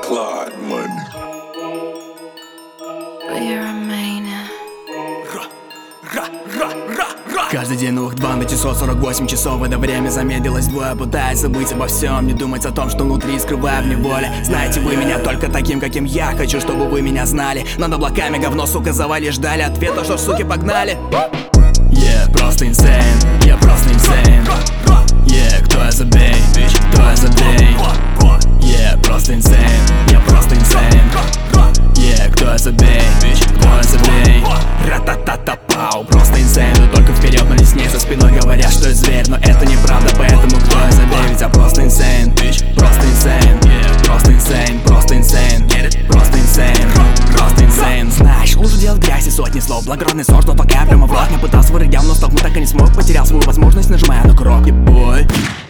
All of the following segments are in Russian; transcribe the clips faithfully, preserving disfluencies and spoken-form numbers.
Clyde Money. Каждый день ух, два на часов, сорок восемь часов. Это время замедлилось вдвое, пытаясь забыть обо всем, не думать о том, что внутри скрываю в неволе. Знаете вы меня только таким, каким я хочу, чтобы вы меня знали. Над облаками говно, сука, завали, ждали ответа, что суки погнали. Yeah, просто insane, я просто insane. Yeah, кто я, забей, bitch, кто я, забей. Yeah, просто insane, я просто insane. Yeah, кто я, забей, bitch, кто я, забей. Ра-та-та-та-пау, просто insane. Иду только вперед, но не с ней за спиной говорят, что я зверь. Но это неправда, поэтому кто я, забей. Ведь я просто insane, bitch, просто insane. Yeah, просто insane, просто insane. Get it? Просто insane, просто insane. Знаешь, лучше делать грязь и сотни слов. Благородный сорт, но пока я прямо в рот. Не пытался вырыть явно, столкнуть так и не смог. Потерял свою возможность, нажимая на курок. Ебой.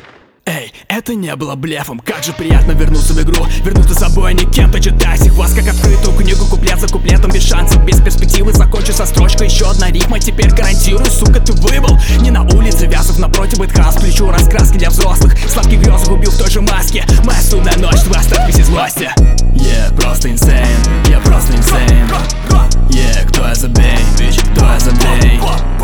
Эй, это не было блефом, как же приятно вернуться в игру. Вернуться с собой, а не кем-то, читать их вас как открытую книгу. Куплет за куплетом, без шансов, без перспективы. Закончу со строчкой, еще одна рифма. Теперь гарантирую, сука, ты выбыл. Не на улице, вязов напротив бэткхаус. Включу раскраски для взрослых, сладких грезах убил в той же маске. Моя судная ночь, вы оставьтесь из злости. Yeah, просто insane, я просто insane. Yeah, кто я, забей, bitch, кто я, забей.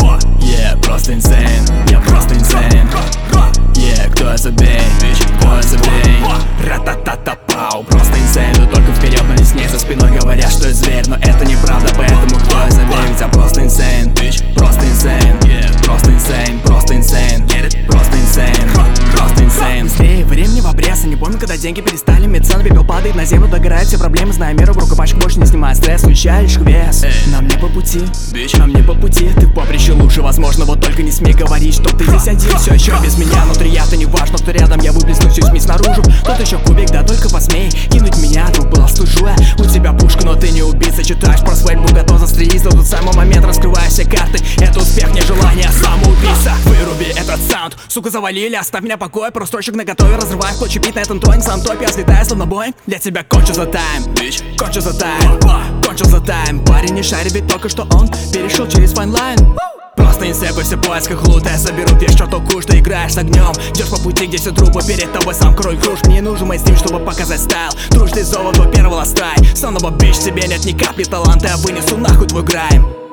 Yeah, просто insane, я просто insane. Yeah, кто я, забей, bitch, кто я, забей. Ра-та-та-та-пау, просто insane. Иду только вперед, но не с ней за спиной говорят, что я зверь. Но это неправда, поэтому кто я, забей. Ведь я просто insane, bitch, просто insane. Yeah, просто insane, просто insane. Get it? Просто insane, просто insane. Быстрее, времени в обрез. Я не помню, когда деньги перестали иметь цену. Пепел падает на землю, догорают все проблемы. Зная меру, в рукопашку больше не снимая стресс. Включаешь вес, нам не по пути, bitch, нам не по пути. Ты в поприще лучше, возможно, вот только не смей говорить, что ты здесь один. Все еще без меня, внутри я-то не важно, что рядом я выплесну всю смесь наружу. Тот еще кубик, да только посмей кинуть меня, труп был остужу я. У тебя пушка, но ты не убийца. Читаешь про свадьбу, готов застрелить. Но тот самый момент раскрываю все карты. Это успех, не желание, а самоубийца. Выруби этот саунд, сука, завалили. Оставь меня в покое, пару строчек наготове. Разрывай в клочья бит на этом тоне. Сам топе, я взлетаю словно Боинг. Для тебя кончу за тайм, bitch, кончу за тайм, кончу за тайм. Парень не шарит, ведь только что он перешел через файнлайн. Просто инсепы, все в поисках лута. Я соберу вещь, что толку, что играешь с огнем. Идешь по пути, где все трупы, перед тобой сам крой круж. Мне не нужен мейнстрим, чтобы показать стайл. Трушный золото первого ластай. Снова бич, тебе нет ни капли таланта. Я вынесу нахуй твой грайм.